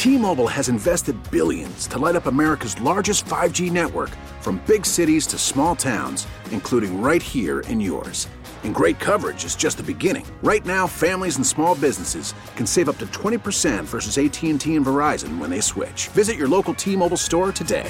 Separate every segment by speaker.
Speaker 1: T-Mobile has invested billions to light up America's largest 5G network, from big cities to small towns, including right here in yours. And great coverage is just the beginning. Right now, families and small businesses can save up to 20% versus AT&T and Verizon when they switch. Visit your local T-Mobile store today.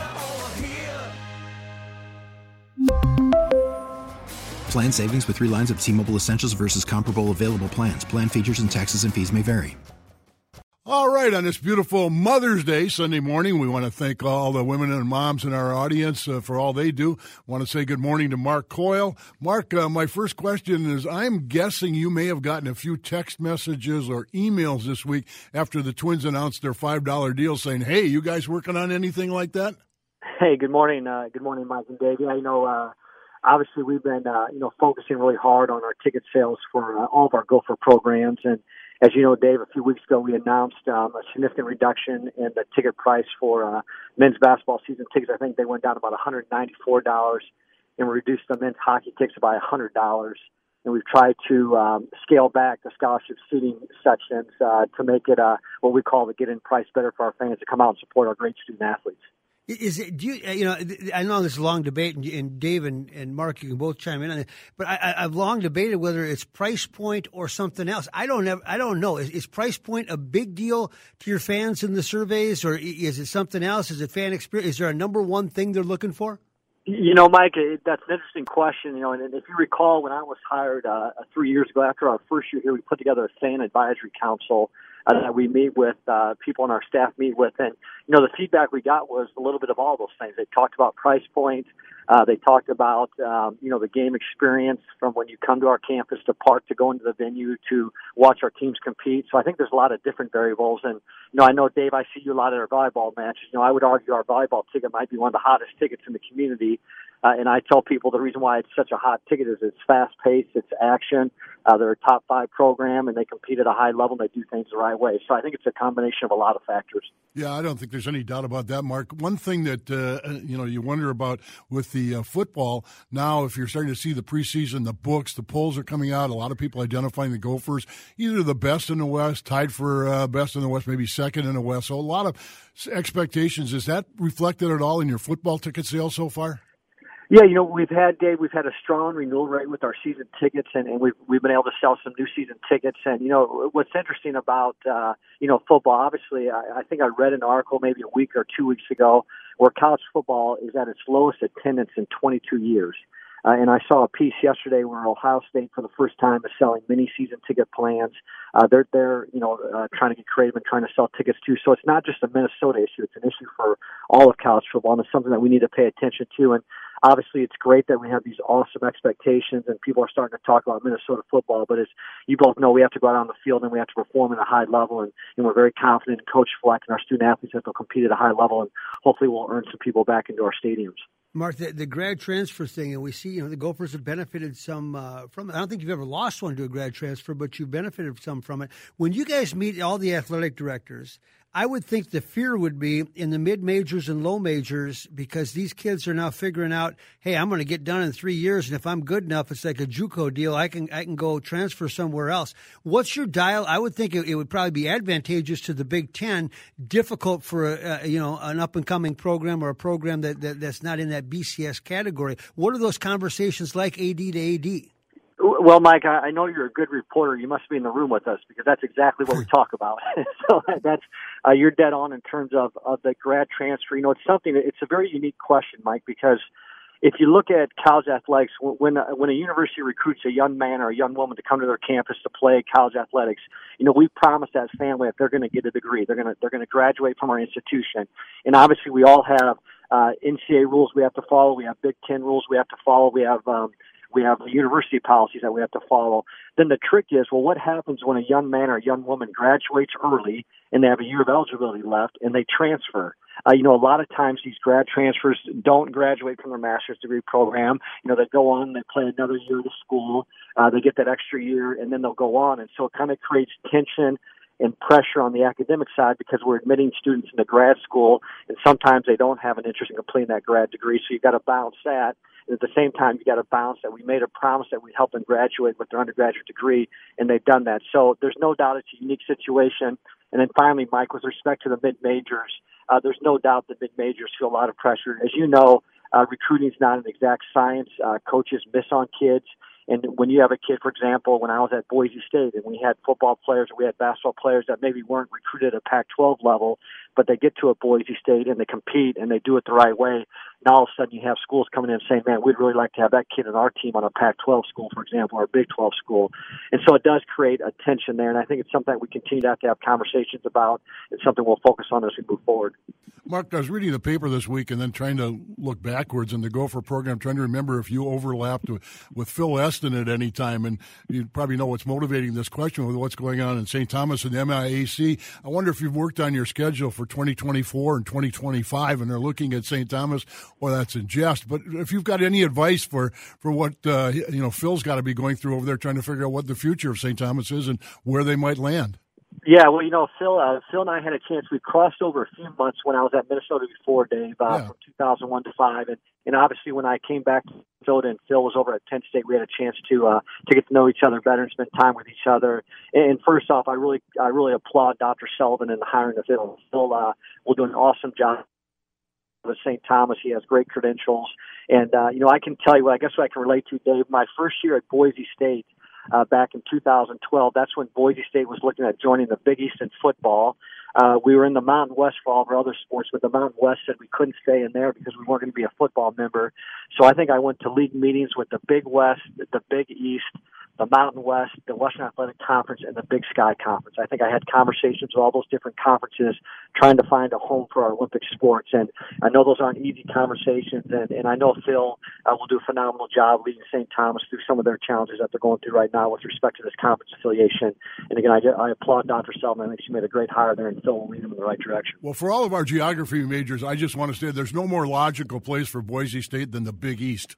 Speaker 2: Plan savings with 3 lines of T-Mobile Essentials versus comparable available plans. Plan features and taxes and fees may vary.
Speaker 3: All right, on this beautiful Mother's Day, Sunday morning, we want to thank all the women and moms in our audience for all they do. I want to say good morning to Mark Coyle. Mark, my first question is, I'm guessing you may have gotten a few text messages or emails this week after the Twins announced their $5 deal saying, hey, you guys working on anything like that?
Speaker 4: Hey, good morning. Good morning, Mike and Dave. Yeah, obviously we've been, focusing really hard on our ticket sales for all of our Gopher programs. And as you know, Dave, a few weeks ago we announced a significant reduction in the ticket price for men's basketball season tickets. I think they went down about $194, and we reduced the men's hockey tickets by $100. And we've tried to scale back the scholarship seating sections to make it what we call the get-in price better for our fans to come out and support our great student athletes.
Speaker 5: Is it? Do you? I know this is a long debate, and Dave and Mark, you can both chime in on it. But I've long debated whether it's price point or something else. I don't know. Is price point a big deal to your fans in the surveys, or is it something else? Is it fan experience? Is there a number one thing they're looking for?
Speaker 4: Mike, that's an interesting question. And if you recall, when I was hired 3 years ago, after our first year here, we put together a fan advisory council that we meet with, people on our staff meet with. And, the feedback we got was a little bit of all those things. They talked about price point. They talked about, the game experience from when you come to our campus to park, to go into the venue, to watch our teams compete. So I think there's a lot of different variables. And, I know, Dave, I see you a lot at our volleyball matches. I would argue our volleyball ticket might be one of the hottest tickets in the community. And I tell people the reason why it's such a hot ticket is it's fast-paced, it's action. They're a top 5 program, and they compete at a high level, and they do things the right way. So I think it's a combination of a lot of factors. Yeah,
Speaker 3: I don't think there's any doubt about that, Mark. One thing that, you wonder about with the football, now if you're starting to see the preseason, the books, the polls are coming out, a lot of people identifying the Gophers, either the best in the West, tied for best in the West, maybe second in the West. So a lot of expectations. Is that reflected at all in your football ticket sales so far?
Speaker 4: Yeah, we've had a strong renewal rate with our season tickets, and we've been able to sell some new season tickets. And what's interesting about football, obviously, I think I read an article maybe a week or 2 weeks ago where college football is at its lowest attendance in 22 years. And I saw a piece yesterday where Ohio State, for the first time, is selling mini season ticket plans. They're trying to get creative and trying to sell tickets too. So it's not just a Minnesota issue; it's an issue for all of college football, and it's something that we need to pay attention to. And obviously, it's great that we have these awesome expectations, and people are starting to talk about Minnesota football. But as you both know, we have to go out on the field and we have to perform at a high level. And we're very confident in Coach Fleck and our student athletes that they'll compete at a high level, and hopefully we'll earn some people back into our stadiums.
Speaker 5: Mark, the grad transfer thing, and we see, the Gophers have benefited some from it. I don't think you've ever lost one to a grad transfer, but you've benefited some from it. When you guys meet all the athletic directors, I would think the fear would be in the mid-majors and low majors, because these kids are now figuring out, hey, I'm going to get done in 3 years, and if I'm good enough, it's like a JUCO deal. I can go transfer somewhere else. What's your dial? I would think it would probably be advantageous to the Big Ten, difficult for an up-and-coming program or a program that's not in that BCS category. What are those conversations like, AD to AD?
Speaker 4: Well, Mike, I know you're a good reporter. You must be in the room with us, because that's exactly what we talk about. So that's you're dead on in terms of the grad transfer. It's a very unique question, Mike, because if you look at college athletics, when a university recruits a young man or a young woman to come to their campus to play college athletics, we promise that family that they're going to get a degree. They're going to graduate from our institution, and obviously we all have NCAA rules we have to follow. We have Big Ten rules we have to follow. We have university policies that we have to follow. Then the trick is, what happens when a young man or a young woman graduates early and they have a year of eligibility left and they transfer? A lot of times these grad transfers don't graduate from their master's degree program. They go on, they play another year of school, they get that extra year, and then they'll go on. And so it kind of creates tension and pressure on the academic side, because we're admitting students into grad school, and sometimes they don't have an interest in completing that grad degree. So you've got to balance that. And at the same time, you got to balance that we made a promise that we'd help them graduate with their undergraduate degree, and they've done that. So there's no doubt it's a unique situation. And then finally, Mike, with respect to the mid-majors, there's no doubt that mid-majors feel a lot of pressure. As you know, recruiting is not an exact science. Coaches miss on kids. And when you have a kid, for example, when I was at Boise State and we had football players or we had basketball players that maybe weren't recruited at a Pac-12 level, but they get to a Boise State and they compete and they do it the right way, now all of a sudden you have schools coming in saying, man, we'd really like to have that kid in our team on a Pac-12 school, for example, or a Big 12 school. And so it does create a tension there, and I think it's something that we continue to have conversations about. It's something we'll focus on as we move forward.
Speaker 3: Mark, I was reading the paper this week and then trying to look backwards in the Gopher program, trying to remember if you overlapped with Phil Eston at any time. And you probably know what's motivating this question with what's going on in St. Thomas and MIAC. I wonder if you've worked on your schedule for 2024 and 2025 and they're looking at St. Thomas, or that's in jest. But if you've got any advice for what Phil's got to be going through over there trying to figure out what the future of St. Thomas is and where they might land.
Speaker 4: Yeah, well, Phil and I had a chance. We crossed over a few months when I was at Minnesota before, Dave, from 2001 to 5. And obviously when I came back to Minnesota and Phil was over at Penn State, we had a chance to get to know each other better and spend time with each other. And first off, I really applaud Dr. Sullivan in the hiring of Phil. Phil will do an awesome job with St. Thomas. He has great credentials. And, I can tell you, I guess what I can relate to, Dave, my first year at Boise State, back in 2012. That's when Boise State was looking at joining the Big East in football. We were in the Mountain West for all of our other sports, but the Mountain West said we couldn't stay in there because we weren't going to be a football member. So I think I went to league meetings with the Big West, the Big East, the Mountain West, the Western Athletic Conference, and the Big Sky Conference. I think I had conversations with all those different conferences trying to find a home for our Olympic sports. And I know those aren't easy conversations, and I know Phil will do a phenomenal job leading St. Thomas through some of their challenges that they're going through right now with respect to this conference affiliation. And again, I applaud Dr. Selman. I think she made a great hire there, and Phil will lead them in the right direction.
Speaker 3: Well, for all of our geography majors, I just want to say there's no more logical place for Boise State than the Big East.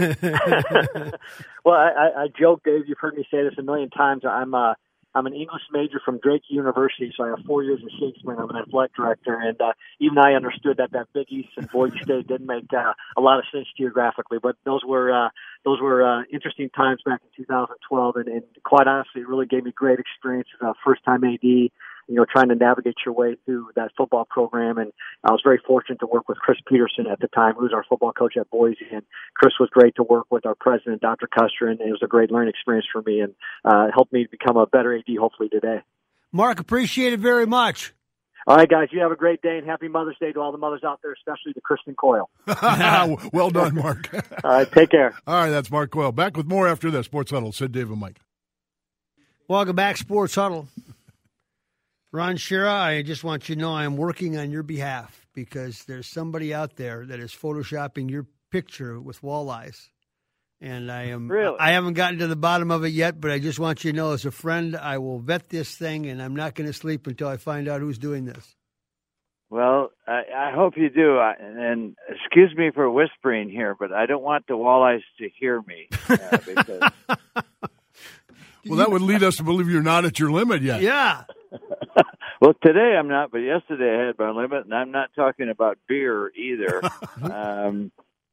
Speaker 4: Well, I joke, Dave. You've heard me say this a million times. I'm an English major from Drake University, so I have 4 years in Shakespeare, and I'm an athletic director. And even I understood that Big East and Boise State didn't make a lot of sense geographically, but those were interesting times back in 2012, and quite honestly, it really gave me great experience as a first-time AD. Trying to navigate your way through that football program. And I was very fortunate to work with Chris Peterson at the time, who was our football coach at Boise. And Chris was great to work with our president, Dr. Custer, and it was a great learning experience for me and helped me become a better AD hopefully today.
Speaker 5: Mark, appreciate it very much.
Speaker 4: All right, guys, you have a great day, and happy Mother's Day to all the mothers out there, especially to Kristen Coyle.
Speaker 3: Well done, Mark.
Speaker 4: All right, take care.
Speaker 3: All right, that's Mark Coyle. Back with more after this. Sports Huddle, Sid, Dave, and Mike.
Speaker 5: Welcome back, Sports Huddle. Ron Shira, I just want you to know I am working on your behalf because there's somebody out there that is photoshopping your picture with walleyes. And I haven't gotten to the bottom of it yet, but I just want you to know as a friend, I will vet this thing, and I'm not going to sleep until I find out who's doing this.
Speaker 6: Well, I hope you do. And excuse me for whispering here, but I don't want the walleyes to hear me. Because...
Speaker 3: Well, that would lead us to believe you're not at your limit yet.
Speaker 5: Yeah.
Speaker 6: Well, today I'm not, but yesterday I had my limit, and I'm not talking about beer either. It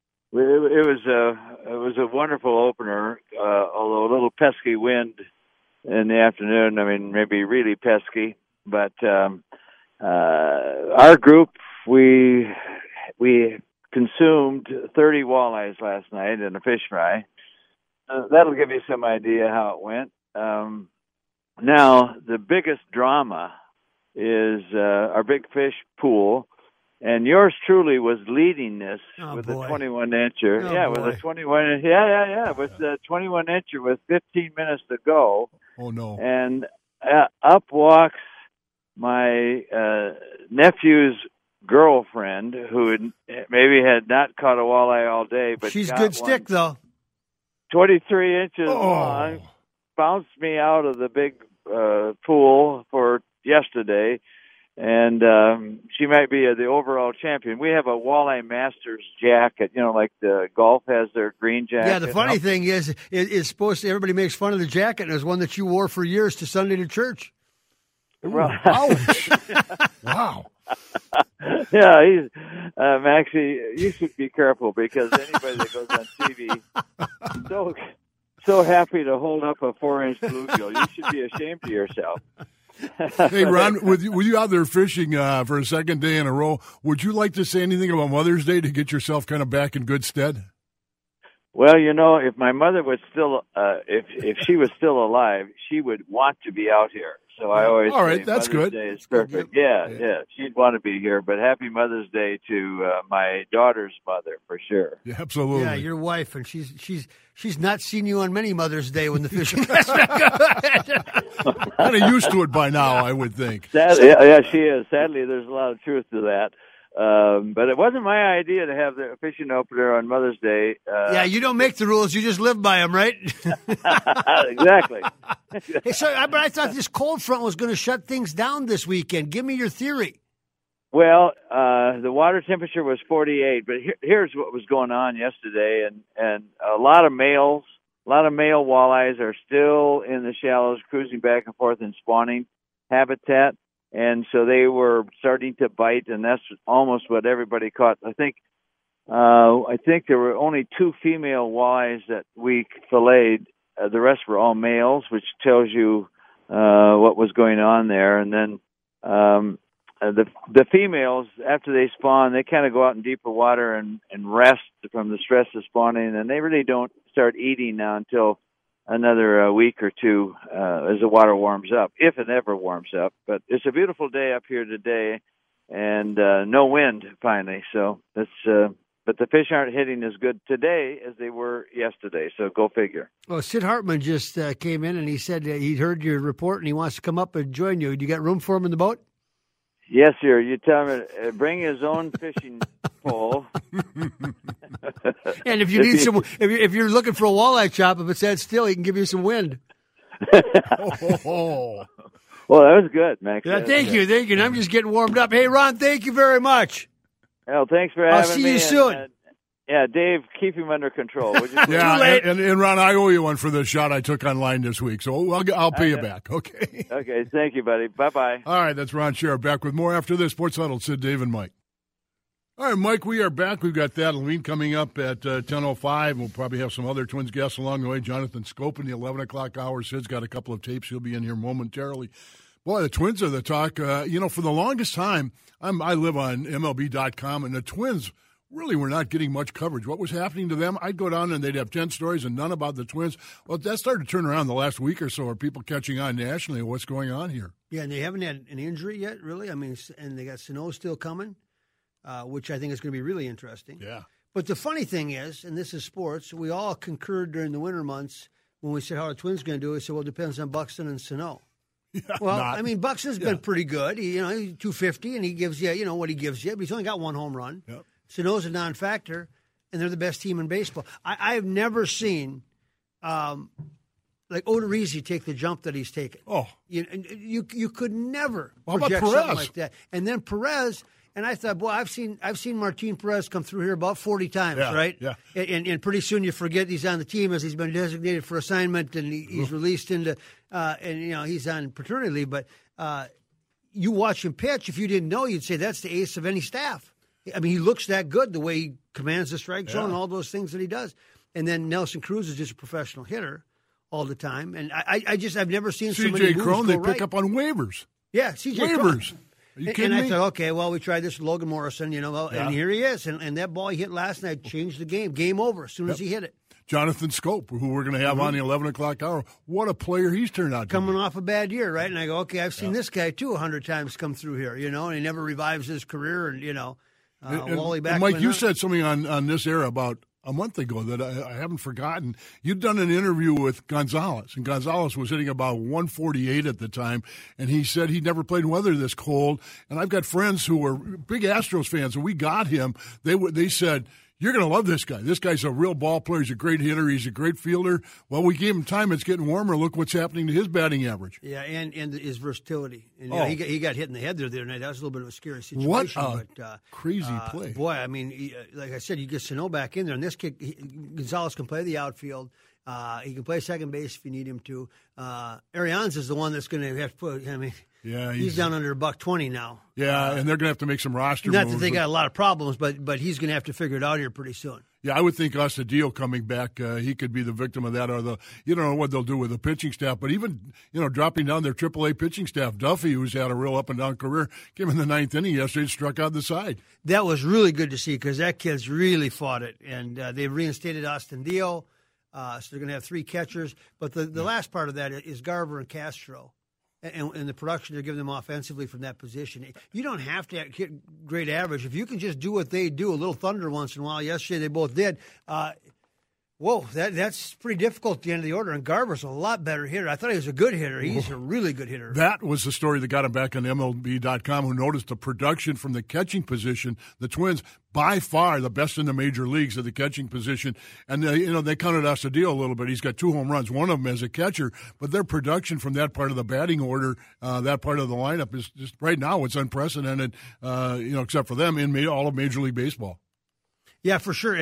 Speaker 6: was a wonderful opener, although a little pesky wind in the afternoon. I mean, maybe really pesky. But our group, we consumed 30 walleyes last night in a fish fry. That'll give you some idea how it went. Now, the biggest drama is our big fish pool, and yours truly was leading this with a 21-incher. With a 21. Yeah. With a 21-incher with 15 minutes to go.
Speaker 3: Oh no!
Speaker 6: And up walks my nephew's girlfriend, who maybe had not caught a walleye all day, but
Speaker 5: she's
Speaker 6: got
Speaker 5: good stick though.
Speaker 6: 23 inches long, bounced me out of the big pool for yesterday, and she might be the overall champion. We have a Walleye Masters jacket, like the golf has their green jacket.
Speaker 5: Yeah, the funny thing is, it's supposed to, everybody makes fun of the jacket, and it was one that you wore for years to Sunday to church.
Speaker 6: Well,
Speaker 3: ouch. Wow.
Speaker 6: Yeah, he's Maxie, you should be careful because anybody that goes on TV so happy to hold up a 4-inch bluegill. You should be ashamed of yourself.
Speaker 3: Hey, Ron, with you out there fishing for a second day in a row, would you like to say anything about Mother's Day to get yourself kind of back in good stead?
Speaker 6: Well, if my mother was still, if she was still alive, she would want to be out here. So I always
Speaker 3: all right,
Speaker 6: say
Speaker 3: that's
Speaker 6: Mother's
Speaker 3: good.
Speaker 6: Day is perfect. Yeah, she'd want to be here. But happy Mother's Day to my daughter's mother for sure.
Speaker 3: Yeah, absolutely.
Speaker 5: Yeah, your wife, and she's not seen you on many Mother's Day when the fishing.
Speaker 3: Kind of used to it by now, I would think.
Speaker 6: Sadly, yeah, she is. Sadly, there's a lot of truth to that. But it wasn't my idea to have the fishing opener on Mother's Day.
Speaker 5: Yeah, you don't make the rules; you just live by them, right?
Speaker 6: Exactly.
Speaker 5: Hey, but I thought this cold front was going to shut things down this weekend. Give me your theory.
Speaker 6: Well, the water temperature was 48, but here's what was going on yesterday, and a lot of male walleyes are still in the shallows, cruising back and forth in spawning habitat, and so they were starting to bite, and that's almost what everybody caught. I think there were only 2 female walleyes that we filleted. The rest were all males, which tells you what was going on there. And then the females, after they spawn, they kind of go out in deeper water and rest from the stress of spawning, and they really don't start eating now until another week or two as the water warms up, if it ever warms up. But it's a beautiful day up here today, and no wind finally. So that's. But the fish aren't hitting as good today as they were yesterday, so go figure.
Speaker 5: Well, Sid Hartman just came in, and he said he'd heard your report, and he wants to come up and join you. Do you got room for him in the boat?
Speaker 6: Yes, sir. You tell him to bring his own fishing pole.
Speaker 5: And if you need if you're looking for a walleye chop, if it's that still, he can give you some wind.
Speaker 3: Oh.
Speaker 6: Well, that was good, Max.
Speaker 5: Yeah, thank you. And I'm just getting warmed up. Hey, Ron, thank you very much.
Speaker 6: Well, thanks for having me.
Speaker 5: I'll see you soon.
Speaker 6: Yeah, Dave, keep him under control, would you?
Speaker 3: Yeah, and Ron, I owe you one for the shot I took online this week, so I'll pay you back, okay?
Speaker 6: Okay, thank you, buddy. Bye-bye.
Speaker 3: All right, that's Ron Scherer. Back with more after this. Sports Huddle, Sid, Dave, and Mike. All right, Mike, we are back. We've got Thad Levine coming up at 10:05. We'll probably have some other Twins guests along the way. Jonathan Scope in the 11 o'clock hour. Sid's got a couple of tapes. He'll be in here momentarily. Boy, the Twins are the talk. For the longest time, I live on MLB.com, and the Twins really were not getting much coverage. What was happening to them? I'd go down and they'd have 10 stories and none about the Twins. Well, that started to turn around the last week or so. Are people catching on nationally? What's going on here?
Speaker 5: Yeah, and they haven't had an injury yet, really. I mean, and they got Sano still coming, which I think is going to be really interesting.
Speaker 3: Yeah.
Speaker 5: But the funny thing is, and this is sports, we all concurred during the winter months when we said how the Twins going to do it. So, well, it depends on Buxton and Sano.
Speaker 3: Yeah,
Speaker 5: well, I mean, Buxton's been pretty good. He's 250, and he gives you, what he gives you. But he's only got one home run.
Speaker 3: Yep.
Speaker 5: Sano's a non-factor, and they're the best team in baseball. I've never seen, Odorizzi take the jump that he's taken.
Speaker 3: Oh.
Speaker 5: You could never
Speaker 3: How
Speaker 5: project
Speaker 3: about
Speaker 5: something
Speaker 3: Perez?
Speaker 5: like that. And then Perez, and I thought, boy, I've seen Martin Perez come through here about 40 times, right?
Speaker 3: Yeah.
Speaker 5: And pretty soon you forget he's on the team as he's been designated for assignment, and he's released into, he's on paternity leave. But you watch him pitch, if you didn't know, you'd say that's the ace of any staff. I mean, he looks that good, the way he commands the strike zone and all those things that he does. And then Nelson Cruz is just a professional hitter all the time. And I've never seen so many
Speaker 3: CJ
Speaker 5: moves
Speaker 3: Cron,
Speaker 5: go
Speaker 3: they
Speaker 5: right.
Speaker 3: pick up on waivers.
Speaker 5: Yeah, CJ
Speaker 3: Waivers.
Speaker 5: Cron.
Speaker 3: Are you kidding
Speaker 5: me?
Speaker 3: me?
Speaker 5: I thought, okay, well, we tried this with Logan Morrison, and here he is. And that ball he hit last night changed the game. Game over as soon as he hit it.
Speaker 3: Jonathan Scope, who we're going to have on the 11 o'clock hour. What a player he's turned out to be.
Speaker 5: Coming off a bad year, right? And I go, okay, I've seen this guy, too, 100 times come through here, and he never revives his career, and Wally Backman.
Speaker 3: And Mike, you said something on this era about a month ago that I haven't forgotten. You'd done an interview with Gonzalez, and Gonzalez was hitting about 148 at the time, and he said he'd never played weather this cold. And I've got friends who were big Astros fans, and we got him. They said, you're going to love this guy. This guy's a real ball player. He's a great hitter. He's a great fielder. Well, we gave him time. It's getting warmer. Look what's happening to his batting average.
Speaker 5: Yeah, and his versatility. And he got hit in the head there the other night. That was a little bit of a scary situation.
Speaker 3: What a crazy play.
Speaker 5: Boy, I mean, like I said, you get Sano back in there. And this kid, Gonzalez can play the outfield. He can play second base if you need him to. Arians is the one that's going to have to put,
Speaker 3: yeah,
Speaker 5: he's down under $120 now.
Speaker 3: Yeah, and they're going to have to make some roster
Speaker 5: moves. Not
Speaker 3: moves.
Speaker 5: that they got a lot of problems, but he's going to have to figure it out here pretty soon.
Speaker 3: Yeah, I would think Astudillo coming back, he could be the victim of that. Or you don't know what they'll do with the pitching staff, but even dropping down their AAA pitching staff, Duffy, who's had a real up and down career, came in the ninth inning yesterday, struck out the side.
Speaker 5: That was really good to see because that kid's really fought it, and they've reinstated Astudillo, so they're going to have 3 catchers. But the last part of that is Garver and Castro. And the production they're giving them offensively from that position. You don't have to hit great average. If you can just do what they do, a little thunder once in a while. Yesterday they both did. That's pretty difficult at the end of the order. And Garver's a lot better hitter. I thought he was a good hitter. He's a really good hitter.
Speaker 3: That was the story that got him back on MLB.com, who noticed the production from the catching position. The Twins, by far the best in the major leagues at the catching position. And, they counted Astudillo a little bit. He's got 2 home runs, one of them as a catcher. But their production from that part of the batting order, that part of the lineup is just right now it's unprecedented, except for them in all of Major League Baseball.
Speaker 5: Yeah, for sure.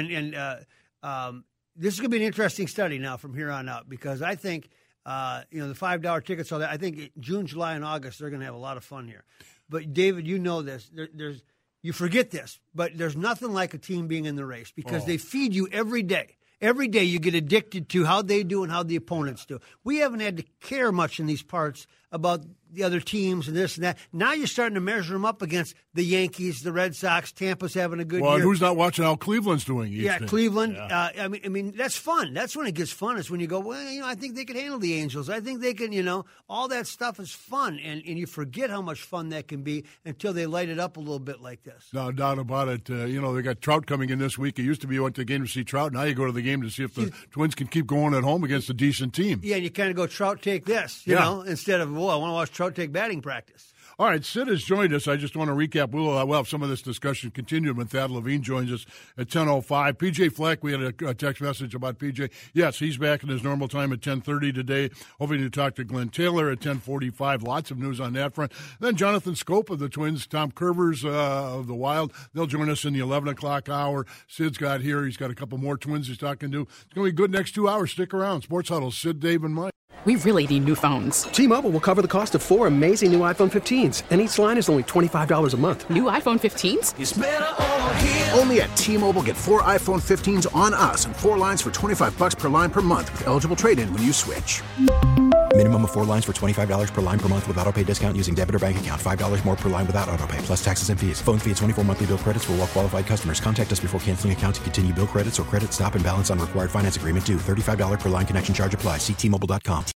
Speaker 5: And this is going to be an interesting study now from here on out because I think, the $5 tickets, all that, I think June, July, and August, they're going to have a lot of fun here. But, David, you know this. You forget this, but there's nothing like a team being in the race because they feed you every day. Every day you get addicted to how they do and how the opponents do. We haven't had to care much in these parts about the other teams and this and that. Now you're starting to measure them up against the Yankees, the Red Sox. Tampa's having a good year.
Speaker 3: Well, who's not watching how Cleveland's doing?
Speaker 5: Cleveland.
Speaker 3: Yeah.
Speaker 5: I mean, that's fun. That's when it gets fun. Is when you go, well, I think they can handle the Angels. I think they can. All that stuff is fun, and you forget how much fun that can be until they light it up a little bit like this.
Speaker 3: No doubt about it. They got Trout coming in this week. It used to be you went to the game to see Trout. Now you go to the game to see if the Twins can keep going at home against a decent team.
Speaker 5: Yeah, and you kind of go Trout take this, you know, instead of I want to watch Trout take batting practice.
Speaker 3: All right, Sid has joined us. I just want to recap. We'll have some of this discussion continued when Thad Levine joins us at 10:05. P.J. Fleck, we had a text message about P.J. Yes, he's back in his normal time at 10:30 today. Hoping to talk to Glenn Taylor at 10:45. Lots of news on that front. Then Jonathan Scope of the Twins, Tom Curvers of the Wild. They'll join us in the 11 o'clock hour. Sid's got here. He's got a couple more Twins he's talking to. It's going to be good next 2 hours. Stick around. Sports Huddle, Sid, Dave, and Mike.
Speaker 7: We really need new phones.
Speaker 8: T-Mobile will cover the cost of 4 amazing new iPhone 15s, and each line is only $25 a month.
Speaker 7: New iPhone 15s?
Speaker 1: It's better over here. Only at T-Mobile, get 4 iPhone 15s on us and 4 lines for $25 per line per month with eligible trade-in when you switch.
Speaker 2: Minimum of 4 lines for $25 per line per month with autopay discount using debit or bank account. $5 more per line without autopay, plus taxes and fees. Phone fee at 24 monthly bill credits for well-qualified customers. Contact us before canceling account to continue bill credits or credit stop and balance on required finance agreement due. $35 per line connection charge applies. See T-Mobile.com.